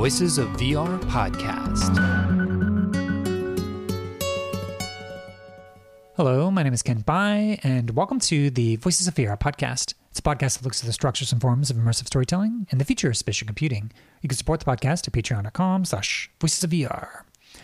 Voices of VR podcast. Hello, my name is Ken Bai, and welcome to the Voices of VR podcast. It's a podcast that looks at the structures and forms of immersive storytelling and the future of spatial computing. You can support the podcast at patreon.com/voicesofvr.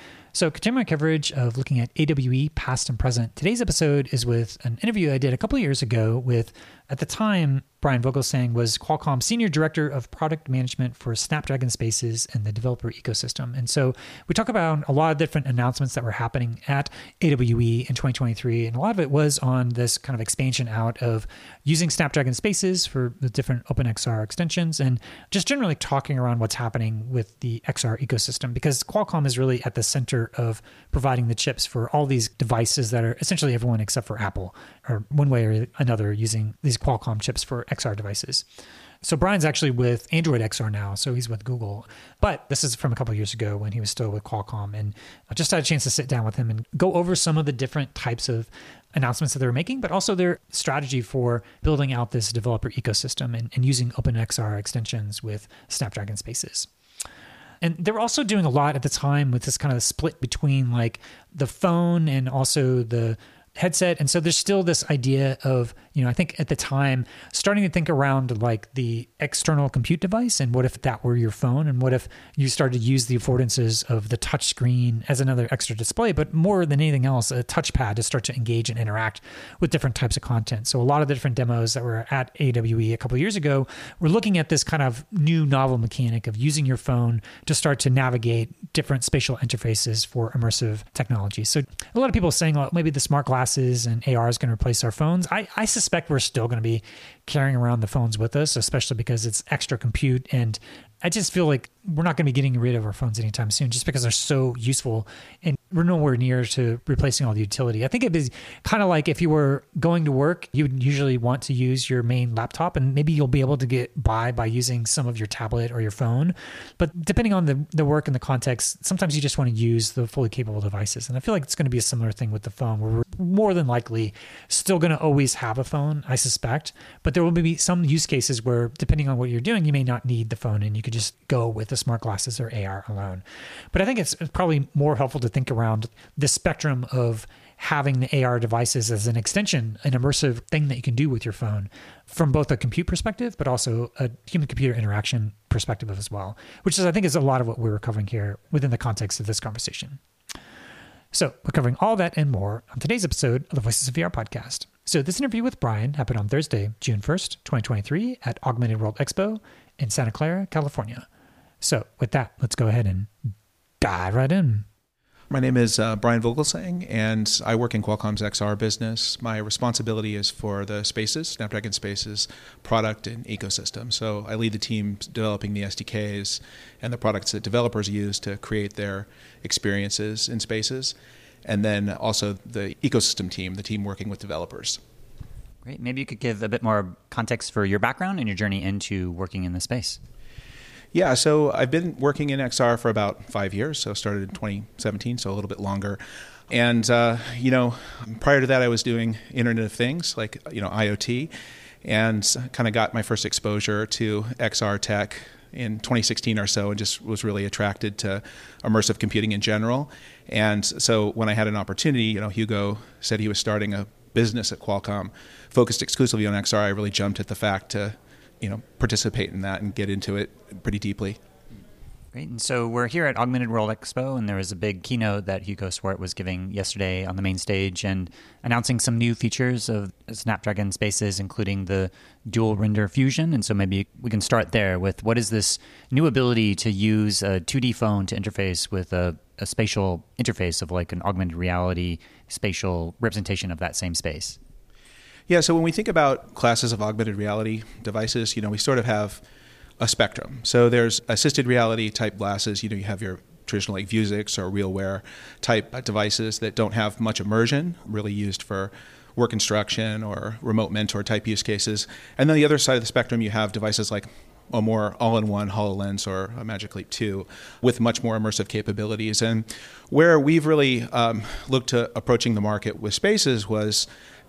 So continuing my coverage of looking at AWE past and present, today's episode is with an interview I did a couple of years ago with, at the time, Brian Vogelsang was Qualcomm Senior Director of Product Management for Snapdragon Spaces and the developer ecosystem. And so we talk about a lot of different announcements that were happening at AWE in 2023. And a lot of it was on this kind of expansion out of using Snapdragon Spaces for the different OpenXR extensions and just generally talking around what's happening with the XR ecosystem, because Qualcomm is really at the center of providing the chips for all these devices that are essentially everyone except for Apple, or one way or another using these Qualcomm chips for XR devices. So Brian's actually with Android XR now, so he's with Google. But this is from a couple of years ago when he was still with Qualcomm, and I just had a chance to sit down with him and go over some of the different types of announcements that they were making, but also their strategy for building out this developer ecosystem and using OpenXR extensions with Snapdragon Spaces. And they were also doing a lot at the time with this kind of split between like the phone and also the headset. And so there's still this idea of, I think at the time, starting to think around like the external compute device and what if that were your phone, and what if you started to use the affordances of the touch screen as another extra display, but more than anything else, a touchpad to start to engage and interact with different types of content. So a lot of the different demos that were at AWE a couple of years ago were looking at this kind of new novel mechanic of using your phone to start to navigate different spatial interfaces for immersive technology. So a lot of people are saying, well, maybe the smart glasses and AR is going to replace our phones. I suspect we're still going to be carrying around the phones with us, especially because it's extra compute. And I just feel like we're not going to be getting rid of our phones anytime soon just because they're so useful and we're nowhere near to replacing all the utility. I think it'd be kind of like if you were going to work, you would usually want to use your main laptop, and maybe you'll be able to get by using some of your tablet or your phone. But depending on the work and the context, sometimes you just want to use the fully capable devices. And I feel like it's going to be a similar thing with the phone, where we're more than likely still going to always have a phone, I suspect. But there will be some use cases where, depending on what you're doing, you may not need the phone and you could just go with the smart glasses or AR alone. But I think it's probably more helpful to think around the spectrum of having the AR devices as an extension, an immersive thing that you can do with your phone from both a compute perspective, but also a human-computer interaction perspective as well, which is, I think, is a lot of what we're covering here within the context of this conversation. So we're covering all that and more on today's episode of the Voices of VR podcast. So this interview with Brian happened on Thursday, June 1st, 2023 at Augmented World Expo in Santa Clara, California. So with that, let's go ahead and dive right in. My name is Brian Vogelsang, and I work in Qualcomm's XR business. My responsibility is for the Spaces, Snapdragon Spaces product and ecosystem. So I lead the team developing the SDKs and the products that developers use to create their experiences in Spaces, and then also the ecosystem team, the team working with developers. Great. Maybe you could give a bit more context for your background and your journey into working in the space. Yeah, so I've been working in XR for about 5 years, so started in 2017, so a little bit longer. And, prior to that, I was doing Internet of Things, like, IoT, and kind of got my first exposure to XR tech in 2016 or so, and just was really attracted to immersive computing in general. And so when I had an opportunity, Hugo said he was starting a business at Qualcomm focused exclusively on XR. I really jumped at the fact to participate in that and get into it pretty deeply. Great. And so we're here at Augmented World Expo, and there was a big keynote that Hugo Swart was giving yesterday on the main stage and announcing some new features of Snapdragon Spaces, including the dual render fusion. And so maybe we can start there with what is this new ability to use a 2D phone to interface with a spatial interface of like an augmented reality spatial representation of that same space? Yeah, so when we think about classes of augmented reality devices, we sort of have a spectrum. So there's assisted reality type glasses. You have your traditional like Vuzix or RealWear type devices that don't have much immersion, really used for work instruction or remote mentor type use cases. And then the other side of the spectrum, you have devices like a more all-in-one HoloLens or a Magic Leap 2 with much more immersive capabilities. And where we've really looked to approaching the market with Spaces was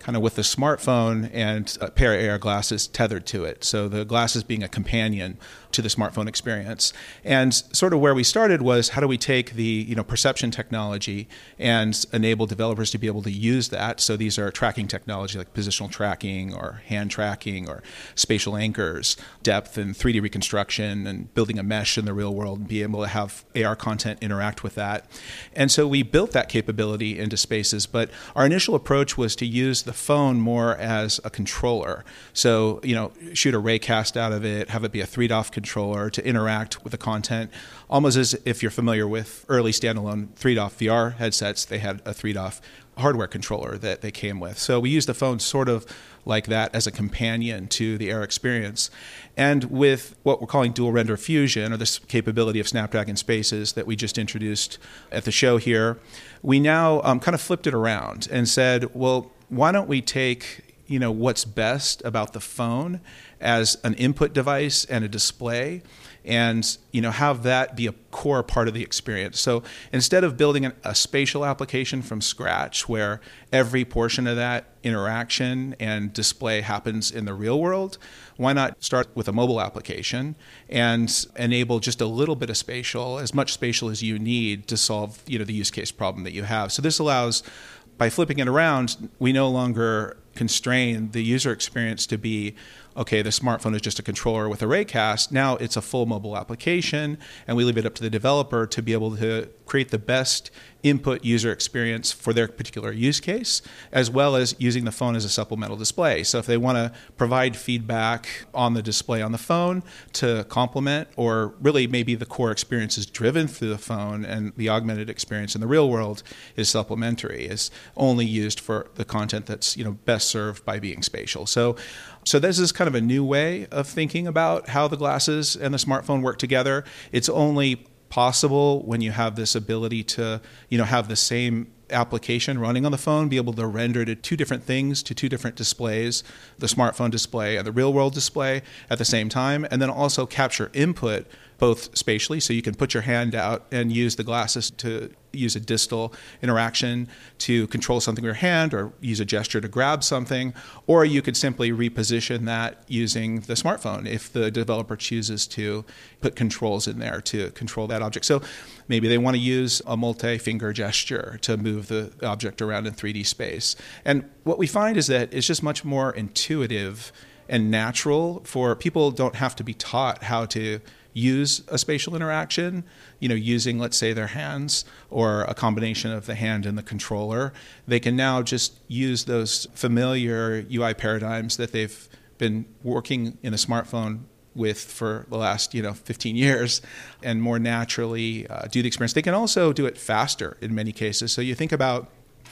kind of with the smartphone and a pair of AR glasses tethered to it. So the glasses being a companion to the smartphone experience. And sort of where we started was, how do we take the perception technology and enable developers to be able to use that? So these are tracking technology like positional tracking or hand tracking or spatial anchors, depth and 3D reconstruction, and building a mesh in the real world and be able to have AR content interact with that. And so we built that capability into Spaces, but our initial approach was to use the phone more as a controller. So, shoot a raycast out of it, have it be a 3DOF controller to interact with the content, almost as if you're familiar with early standalone 3DOF VR headsets. They had a 3DOF hardware controller that they came with. So we used the phone sort of like that as a companion to the AR experience. And with what we're calling dual render fusion, or this capability of Snapdragon Spaces that we just introduced at the show here, we now kind of flipped it around and said, well, why don't we take what's best about the phone as an input device and a display, and have that be a core part of the experience. So instead of building a spatial application from scratch where every portion of that interaction and display happens in the real world, why not start with a mobile application and enable just a little bit of spatial, as much spatial as you need to solve the use case problem that you have. So this allows, by flipping it around, we no longer constrain the user experience to be, okay, the smartphone is just a controller with a raycast. Now it's a full mobile application, and we leave it up to the developer to be able to create the best input user experience for their particular use case, as well as using the phone as a supplemental display. So if they want to provide feedback on the display on the phone to complement, or really maybe the core experience is driven through the phone and the augmented experience in the real world is supplementary, is only used for the content that's best served by being spatial. So this is kind of a new way of thinking about how the glasses and the smartphone work together. It's only possible when you have this ability to, have the same application running on the phone, be able to render to two different things, to two different displays, the smartphone display and the real world display at the same time, and then also capture input both spatially, so you can put your hand out and use the glasses to use a distal interaction to control something with your hand, or use a gesture to grab something, or you could simply reposition that using the smartphone if the developer chooses to put controls in there to control that object. So maybe they want to use a multi-finger gesture to move the object around in 3D space. And what we find is that it's just much more intuitive and natural for people. Don't have to be taught how to use a spatial interaction, using, let's say, their hands or a combination of the hand and the controller. They can now just use those familiar UI paradigms that they've been working in a smartphone with for the last 15 years and more naturally do the experience. They can also do it faster in many cases. So you think about,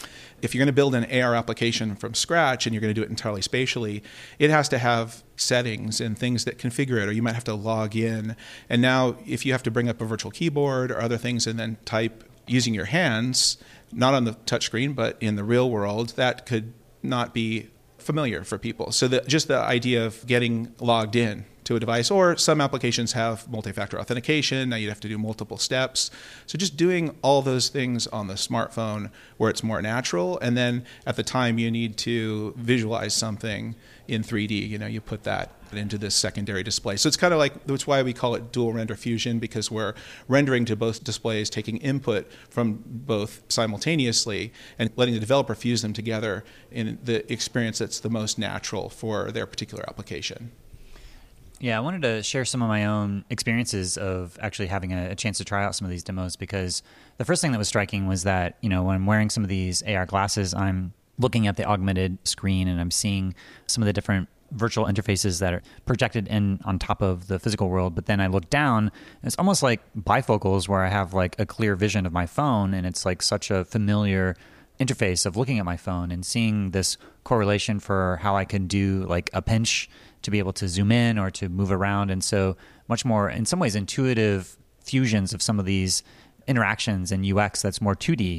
if you're going to build an AR application from scratch and you're going to do it entirely spatially, it has to have settings and things that configure it, or you might have to log in. And now if you have to bring up a virtual keyboard or other things and then type using your hands, not on the touchscreen, but in the real world, that could not be familiar for people. So just the idea of getting logged in to a device, or some applications have multi-factor authentication. Now you'd have to do multiple steps. So just doing all those things on the smartphone where it's more natural, and then at the time you need to visualize something in 3D, you put that into this secondary display. So it's kind of like, that's why we call it dual render fusion, because we're rendering to both displays, taking input from both simultaneously and letting the developer fuse them together in the experience that's the most natural for their particular application. Yeah, I wanted to share some of my own experiences of actually having a chance to try out some of these demos, because the first thing that was striking was that, when I'm wearing some of these AR glasses, I'm looking at the augmented screen and I'm seeing some of the different virtual interfaces that are projected in on top of the physical world. But then I look down, and it's almost like bifocals where I have like a clear vision of my phone, and it's like such a familiar interface of looking at my phone and seeing this correlation for how I can do like a pinch to be able to zoom in or to move around. And so much more, in some ways, intuitive fusions of some of these interactions and UX that's more 2D, but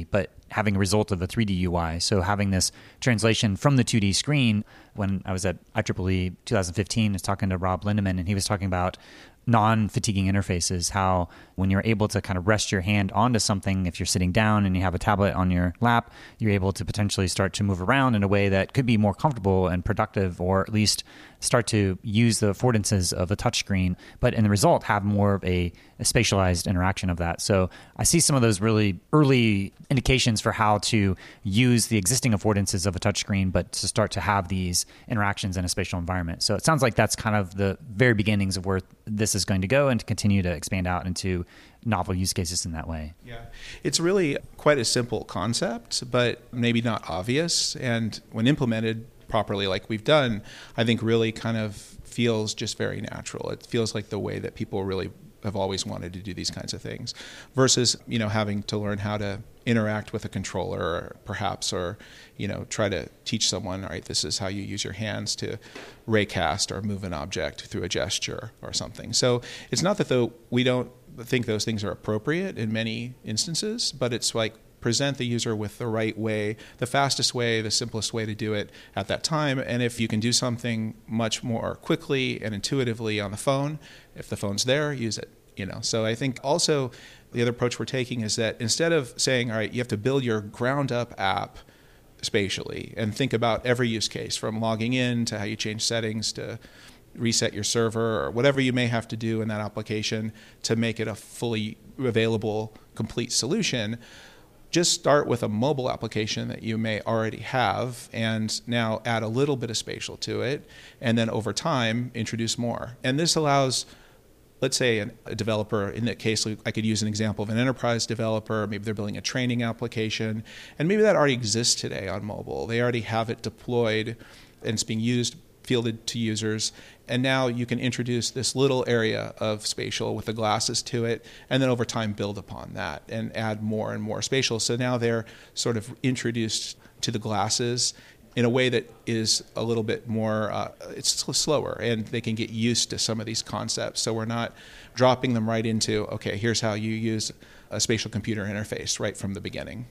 having a result of a 3D UI. So having this translation from the 2D screen. When I was at IEEE 2015, I was talking to Rob Lindemann, and he was talking about non-fatiguing interfaces, how when you're able to kind of rest your hand onto something, if you're sitting down and you have a tablet on your lap, you're able to potentially start to move around in a way that could be more comfortable and productive, or at least start to use the affordances of a touchscreen, but in the result have more of a spatialized interaction of that. So I see some of those really early indications for how to use the existing affordances of a touchscreen, but to start to have these interactions in a spatial environment. So it sounds like that's kind of the very beginnings of where this is going to go, and to continue to expand out into novel use cases in that way. Yeah, it's really quite a simple concept, but maybe not obvious. And when implemented properly, like we've done, I think really kind of feels just very natural. It feels like the way that people really have always wanted to do these kinds of things, versus, having to learn how to interact with a controller, perhaps, or, try to teach someone, all right, this is how you use your hands to raycast or move an object through a gesture or something. So it's not that we don't think those things are appropriate in many instances, but it's like present the user with the right way, the fastest way, the simplest way to do it at that time. And if you can do something much more quickly and intuitively on the phone, if the phone's there, use it. So I think also the other approach we're taking is that instead of saying, all right, you have to build your ground up app spatially and think about every use case, from logging in to how you change settings to reset your server or whatever you may have to do in that application to make it a fully available, complete solution, just start with a mobile application that you may already have and now add a little bit of spatial to it, and then over time introduce more. And this allows, let's say, a developer, in that case, I could use an example of an enterprise developer. Maybe they're building a training application, and maybe that already exists today on mobile. They already have it deployed, and it's being used, fielded to users. And now you can introduce this little area of spatial with the glasses to it, and then over time build upon that and add more and more spatial. So now they're sort of introduced to the glasses in a way that is a little bit more, it's slower, and they can get used to some of these concepts. So we're not dropping them right into, okay, here's how you use a spatial computer interface right from the beginning.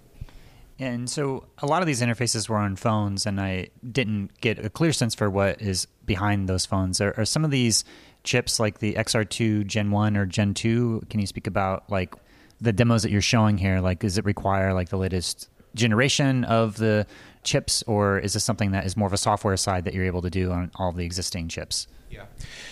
And so a lot of these interfaces were on phones, and I didn't get a clear sense for what is behind those phones. Are some of these chips like the XR2 Gen 1 or Gen 2? Can you speak about like the demos that you're showing here? Like, does it require like the latest generation of the chips, or is this something that is more of a software side that you're able to do on all of the existing chips? Yeah.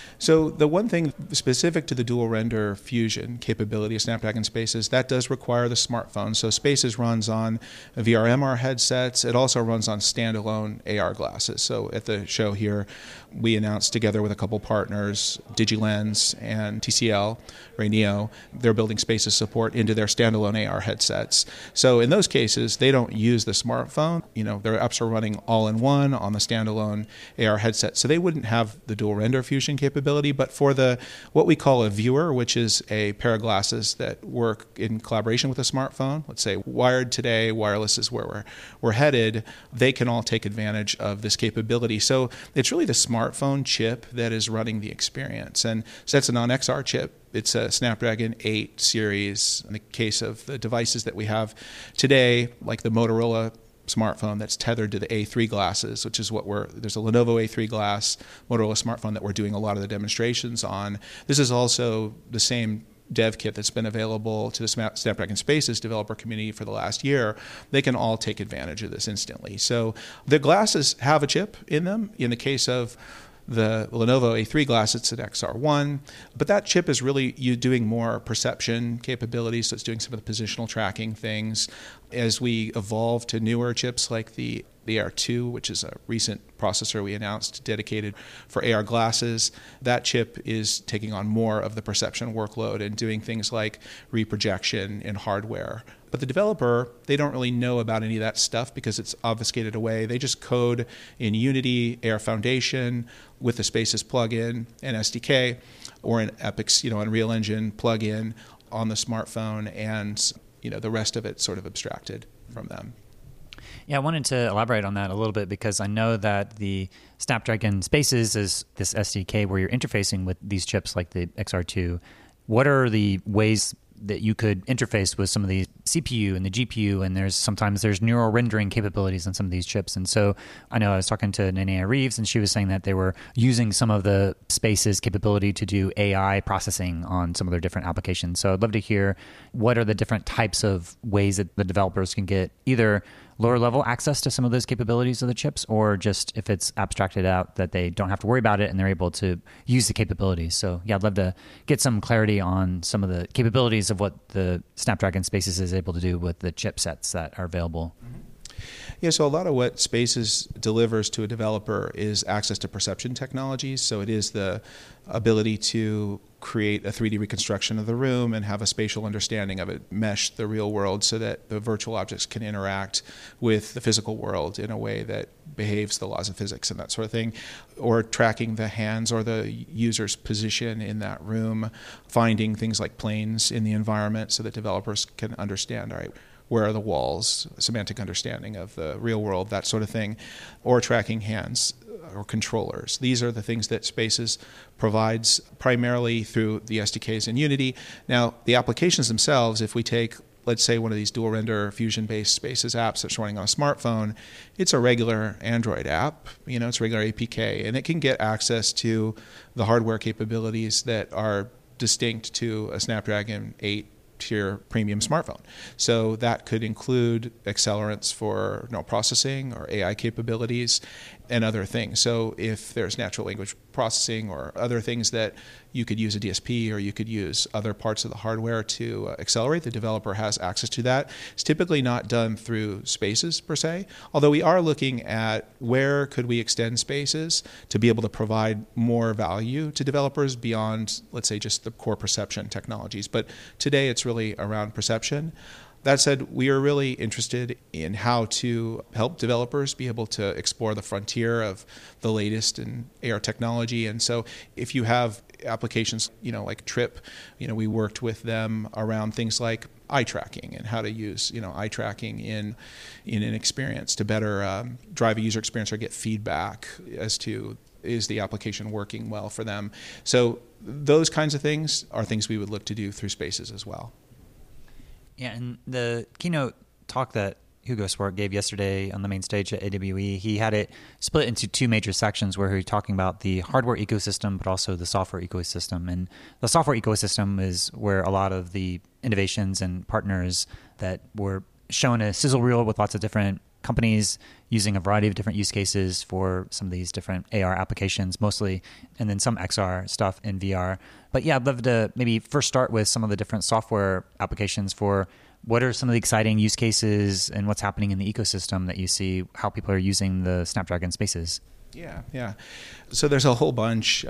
So the one thing specific to the dual render fusion capability of Snapdragon Spaces, that does require the smartphone. So Spaces runs on VR MR headsets. It also runs on standalone AR glasses. So at the show here, we announced together with a couple partners, DigiLens and TCL, Rayneo, they're building Spaces support into their standalone AR headsets. So in those cases, they don't use the smartphone. Their apps are running all in one on the standalone AR headset. So they wouldn't have the dual render fusion capability. But for what we call a viewer, which is a pair of glasses that work in collaboration with a smartphone, let's say wired today, wireless is where we're headed, they can all take advantage of this capability. So it's really the smartphone chip that is running the experience. And so that's a non-XR chip. It's a Snapdragon 8 series. In the case of the devices that we have today, like the Motorola smartphone that's tethered to the A3 glasses, which is there's a Lenovo A3 glass Motorola smartphone that we're doing a lot of the demonstrations on. This is also the same dev kit that's been available to the Snapdragon Spaces developer community for the last year. They can all take advantage of this instantly. So the glasses have a chip in them. In the case of the Lenovo A3 glass, it's an XR1, but that chip is really doing more perception capabilities, so it's doing some of the positional tracking things. As we evolve to newer chips like the AR2, which is a recent processor we announced dedicated for AR glasses, that chip is taking on more of the perception workload and doing things like reprojection in hardware. But the developer, they don't really know about any of that stuff because it's obfuscated away. They just code in Unity, AR Foundation, with the Spaces plugin and SDK, or in Epic's, Unreal Engine plugin on the smartphone, and the rest of it sort of abstracted from them. Yeah, I wanted to elaborate on that a little bit because I know that the Snapdragon Spaces is this SDK where you're interfacing with these chips like the XR2. What are the ways that you could interface with some of the CPU and the GPU, and sometimes there's neural rendering capabilities on some of these chips. And so I know I was talking to Nanea Reeves, and she was saying that they were using some of the Space's capability to do AI processing on some of their different applications. So I'd love to hear what are the different types of ways that the developers can get either lower level access to some of those capabilities of the chips, or just if it's abstracted out that they don't have to worry about it and they're able to use the capabilities. So yeah, I'd love to get some clarity on some of the capabilities of what the Snapdragon Spaces is able to do with the chipsets that are available. Yeah, so a lot of what Spaces delivers to a developer is access to perception technologies. So it is the ability to create a 3D reconstruction of the room and have a spatial understanding of it, mesh the real world so that the virtual objects can interact with the physical world in a way that behaves the laws of physics and that sort of thing, or tracking the hands or the user's position in that room, finding things like planes in the environment so that developers can understand, all right, where are the walls, semantic understanding of the real world, that sort of thing, or tracking hands or controllers. These are the things that Spaces provides primarily through the SDKs in Unity. Now, the applications themselves, if we take, let's say, one of these dual render Fusion-based Spaces apps that's running on a smartphone, it's a regular Android app, it's a regular APK, and it can get access to the hardware capabilities that are distinct to a Snapdragon 8 tier premium smartphone. So that could include accelerants for neural processing or AI capabilities and other things. So if there's natural language processing or other things that you could use a DSP or you could use other parts of the hardware to accelerate, the developer has access to that. It's typically not done through Spaces per se, although we are looking at where could we extend Spaces to be able to provide more value to developers beyond, let's say, just the core perception technologies. But today it's really around perception. That said, we are really interested in how to help developers be able to explore the frontier of the latest in AR technology. And so if you have applications, like Trip, we worked with them around things like eye tracking and how to use, eye tracking in an experience to better drive a user experience or get feedback as to is the application working well for them. So those kinds of things are things we would look to do through Spaces as well. Yeah, and the keynote talk that Hugo Swart gave yesterday on the main stage at AWE, he had it split into two major sections where he was talking about the hardware ecosystem, but also the software ecosystem. And the software ecosystem is where a lot of the innovations and partners that were shown a sizzle reel with lots of different companies using a variety of different use cases for some of these different AR applications mostly, and then some XR stuff in VR. But yeah, I'd love to maybe first start with some of the different software applications for what are some of the exciting use cases and what's happening in the ecosystem that you see, how people are using the Snapdragon Spaces. Yeah. So there's a whole bunch.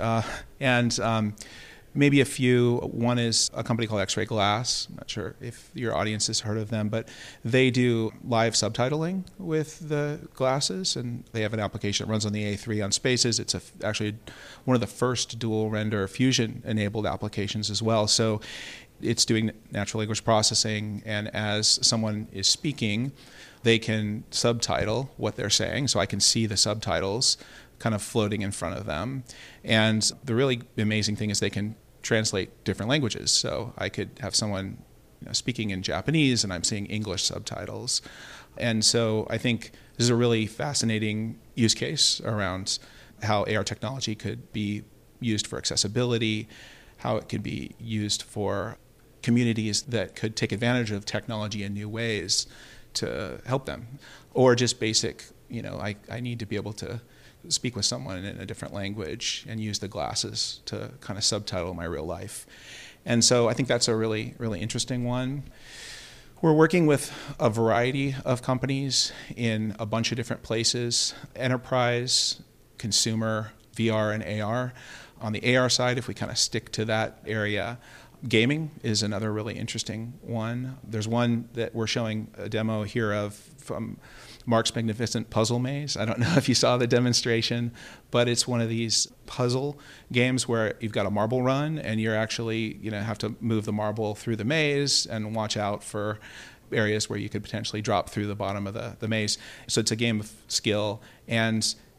Maybe a few. One is a company called X-Ray Glass. I'm not sure if your audience has heard of them, but they do live subtitling with the glasses, and they have an application that runs on the A3 on Spaces. It's actually one of the first dual render Fusion-enabled applications as well. So it's doing natural language processing, and as someone is speaking, they can subtitle what they're saying, so I can see the subtitles kind of floating in front of them. And the really amazing thing is they can translate different languages. So I could have someone speaking in Japanese and I'm seeing English subtitles. And so I think this is a really fascinating use case around how AR technology could be used for accessibility, how it could be used for communities that could take advantage of technology in new ways to help them. Or just basic, I need to be able to speak with someone in a different language and use the glasses to kind of subtitle my real life. And so I think that's a really, really interesting one. We're working with a variety of companies in a bunch of different places: enterprise, consumer, VR, and AR. On the AR side, if we kind of stick to that area, gaming is another really interesting one. There's one that we're showing a demo here of from Mark's Magnificent Puzzle Maze. I don't know if you saw the demonstration, but it's one of these puzzle games where you've got a marble run and you're actually, have to move the marble through the maze and watch out for areas where you could potentially drop through the bottom of the maze. So it's a game of skill. And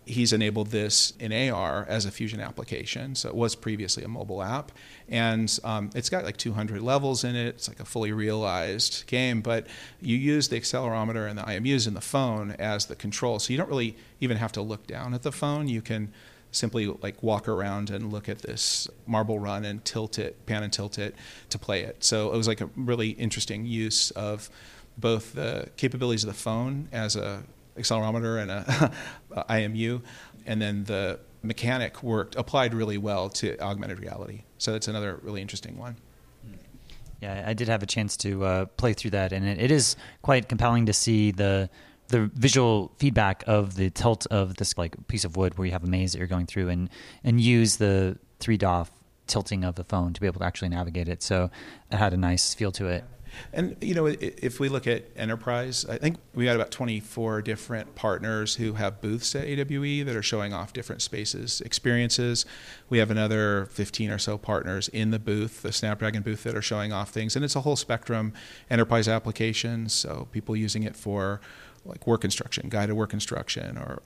he's enabled this in AR as a Fusion application. So it was previously a mobile app. And it's got like 200 levels in it. It's like a fully realized game. But you use the accelerometer and the IMUs in the phone as the control. So you don't really even have to look down at the phone. You can simply like walk around and look at this marble run and tilt it, pan and tilt it to play it. So it was like a really interesting use of both the capabilities of the phone as a accelerometer and a IMU, and then the mechanic applied really well to augmented reality. So that's another really interesting one. Yeah, I did have a chance to play through that, and it is quite compelling to see the visual feedback of the tilt of this like piece of wood where you have a maze that you're going through, and use the 3DoF tilting of the phone to be able to actually navigate it. So it had a nice feel to it. And, if we look at enterprise, I think we got about 24 different partners who have booths at AWE that are showing off different spaces, experiences. We have another 15 or so partners in the booth, the Snapdragon booth, that are showing off things. And it's a whole spectrum, enterprise applications, so people using it for like work instruction, guided work instruction, or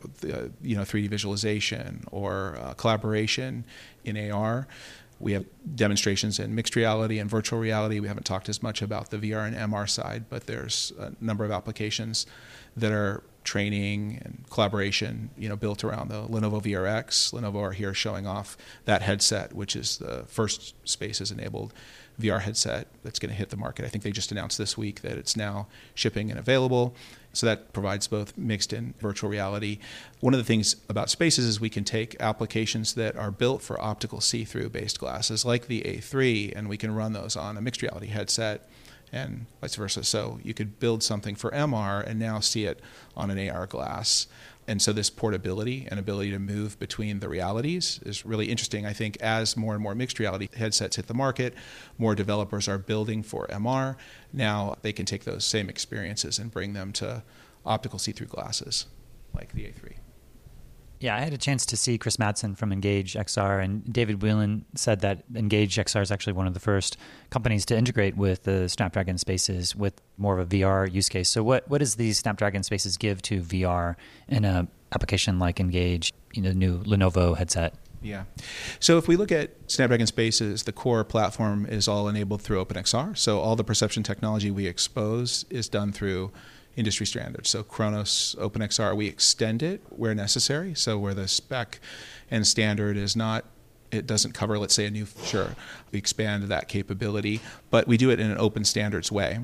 3D visualization, or collaboration in AR. We have demonstrations in mixed reality and virtual reality. We haven't talked as much about the VR and MR side, but there's a number of applications that are training and collaboration, built around the Lenovo VRX. Lenovo are here showing off that headset, which is the first Spaces-enabled VR headset that's going to hit the market. I think they just announced this week that it's now shipping and available. So that provides both mixed and virtual reality. One of the things about Spaces is we can take applications that are built for optical see-through based glasses like the A3, and we can run those on a mixed reality headset and vice versa. So you could build something for MR and now see it on an AR glass. And so this portability and ability to move between the realities is really interesting. I think as more and more mixed reality headsets hit the market, more developers are building for MR. Now they can take those same experiences and bring them to optical see-through glasses like the A3. Yeah, I had a chance to see Chris Madsen from Engage XR, and David Whelan said that Engage XR is actually one of the first companies to integrate with the Snapdragon Spaces with more of a VR use case. So what does these Snapdragon Spaces give to VR in an application like Engage, the new Lenovo headset? Yeah. So if we look at Snapdragon Spaces, the core platform is all enabled through OpenXR. So all the perception technology we expose is done through industry standards. So Chronos, OpenXR, we extend it where necessary. So where the spec and standard is not, it doesn't cover, let's say, a new feature, we expand that capability, but we do it in an open standards way.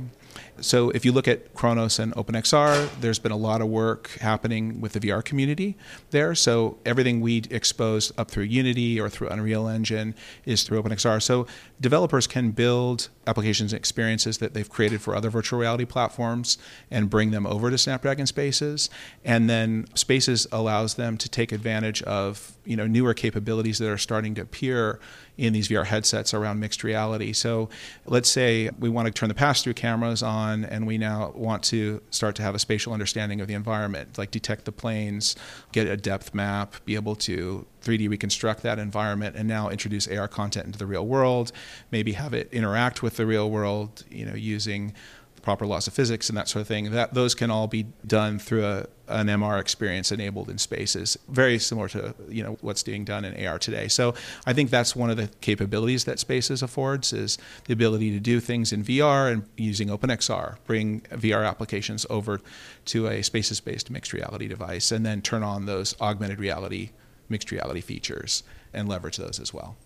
So if you look at Chronos and OpenXR, there's been a lot of work happening with the VR community there. So everything we expose up through Unity or through Unreal Engine is through OpenXR. So developers can build applications and experiences that they've created for other virtual reality platforms and bring them over to Snapdragon Spaces. And then Spaces allows them to take advantage of newer capabilities that are starting to appear in these VR headsets around mixed reality. So let's say we want to turn the pass-through cameras on and we now want to start to have a spatial understanding of the environment, like detect the planes, get a depth map, be able to 3D reconstruct that environment, and now introduce AR content into the real world, maybe have it interact with the real world, using the proper laws of physics and that sort of thing. Those can all be done through an MR experience enabled in Spaces, very similar to what's being done in AR today. So I think that's one of the capabilities that Spaces affords, is the ability to do things in VR and using OpenXR, bring VR applications over to a Spaces-based mixed reality device, and then turn on those augmented reality, mixed reality features and leverage those as well.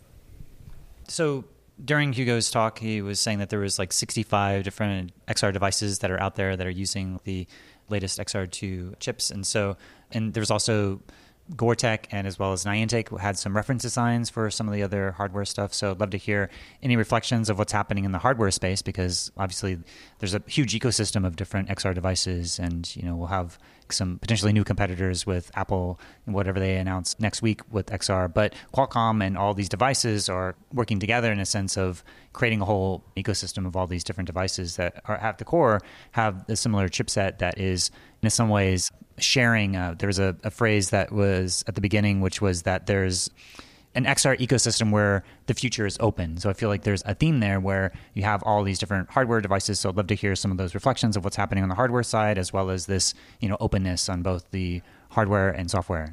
So during Hugo's talk, he was saying that there was like 65 different XR devices that are out there that are using the latest XR2 chips. And there's also Gore-Tex and as well as Niantic had some reference designs for some of the other hardware stuff. So I'd love to hear any reflections of what's happening in the hardware space, because obviously there's a huge ecosystem of different XR devices, and we'll have some potentially new competitors with Apple and whatever they announce next week with XR. But Qualcomm and all these devices are working together in a sense of creating a whole ecosystem of all these different devices that are at the core have a similar chipset that is in some ways sharing. There was a phrase that was at the beginning, which was that there's an XR ecosystem where the future is open. So I feel like there's a theme there where you have all these different hardware devices. So I'd love to hear some of those reflections of what's happening on the hardware side, as well as this, openness on both the hardware and software.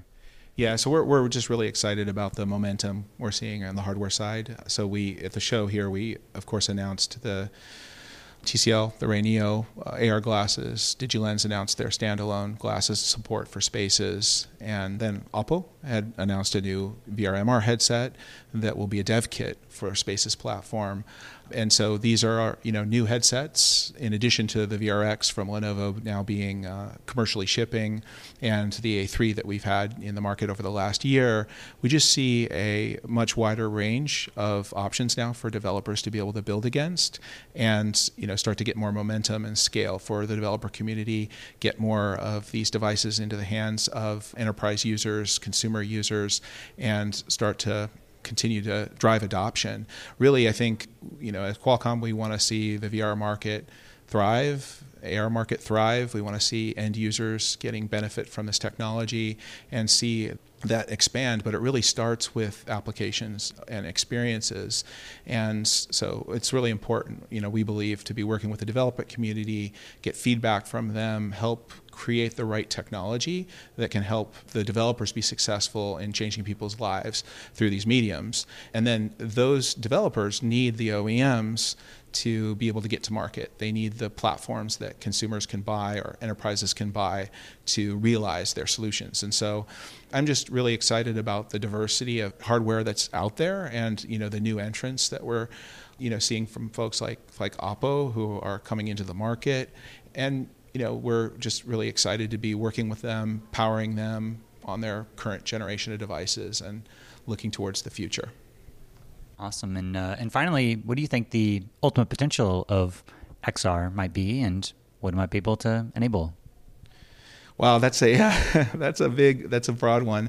Yeah, so we're just really excited about the momentum we're seeing on the hardware side. So we at the show here, we of course announced the TCL, the Ray Neo AR glasses. DigiLens announced their standalone glasses support for Spaces, and then Oppo had announced a new VR/MR headset that will be a dev kit for Spaces platform. And so these are our, new headsets, in addition to the VRX from Lenovo now being commercially shipping, and the A3 that we've had in the market over the last year. We just see a much wider range of options now for developers to be able to build against, and start to get more momentum and scale for the developer community, get more of these devices into the hands of enterprise users, consumer users, and start to continue to drive adoption. Really, I think, at Qualcomm, we want to see the VR market thrive, AR market thrive. We want to see end users getting benefit from this technology and see that expand, but it really starts with applications and experiences. And so it's really important, we believe, to be working with the development community, get feedback from them, help create the right technology that can help the developers be successful in changing people's lives through these mediums. And then those developers need the OEMs to be able to get to market. They need the platforms that consumers can buy or enterprises can buy to realize their solutions. And so I'm just really excited about the diversity of hardware that's out there, and the new entrants that we're seeing from folks like Oppo, who are coming into the market. And we're just really excited to be working with them, powering them on their current generation of devices, and looking towards the future. Awesome. And finally, what do you think the ultimate potential of XR might be, and what it might be able to enable? Wow, that's a broad one.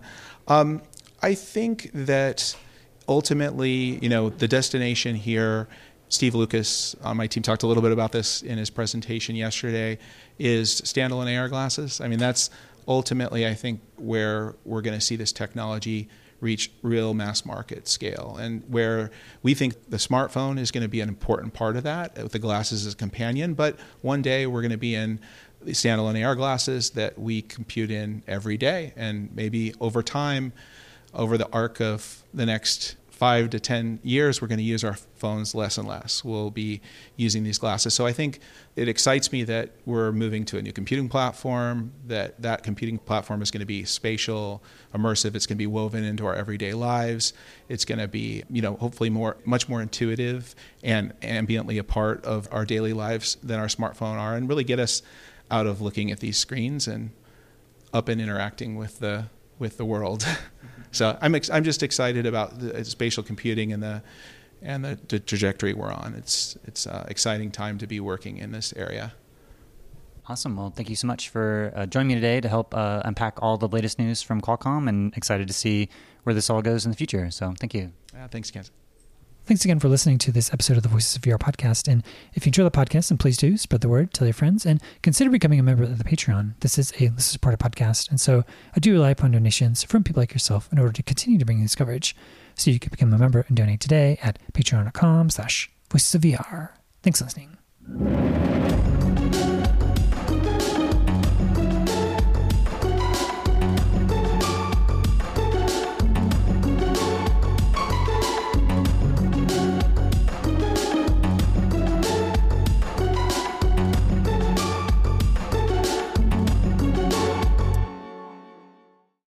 I think that ultimately, the destination here, Steve Lucas on my team talked a little bit about this in his presentation yesterday, is standalone AR glasses. I mean, that's ultimately, I think, where we're going to see this technology reach real mass market scale, and where we think the smartphone is going to be an important part of that, with the glasses as a companion. But one day we're going to be in the standalone AR glasses that we compute in every day, and maybe over time, over the arc of the next 5 to 10 years, we're going to use our phones less and less. We'll be using these glasses. So I think it excites me that we're moving to a new computing platform, that computing platform is going to be spatial, immersive. It's going to be woven into our everyday lives. It's going to be, hopefully much more intuitive and ambiently a part of our daily lives than our smartphone are, and really get us out of looking at these screens and up and interacting with the world. So I'm just excited about the spatial computing and the trajectory we're on. It's an exciting time to be working in this area. Awesome. Well, thank you so much for joining me today to help unpack all the latest news from Qualcomm, and excited to see where this all goes in the future. So thank you. Thanks, Kent. Thanks again for listening to this episode of the Voices of VR podcast. And if you enjoy the podcast, then please do spread the word, tell your friends, and consider becoming a member of the Patreon. This is a listener-supported podcast, and so I do rely upon donations from people like yourself in order to continue to bring this coverage. So you can become a member and donate today at patreon.com/voicesofvr. Thanks for listening.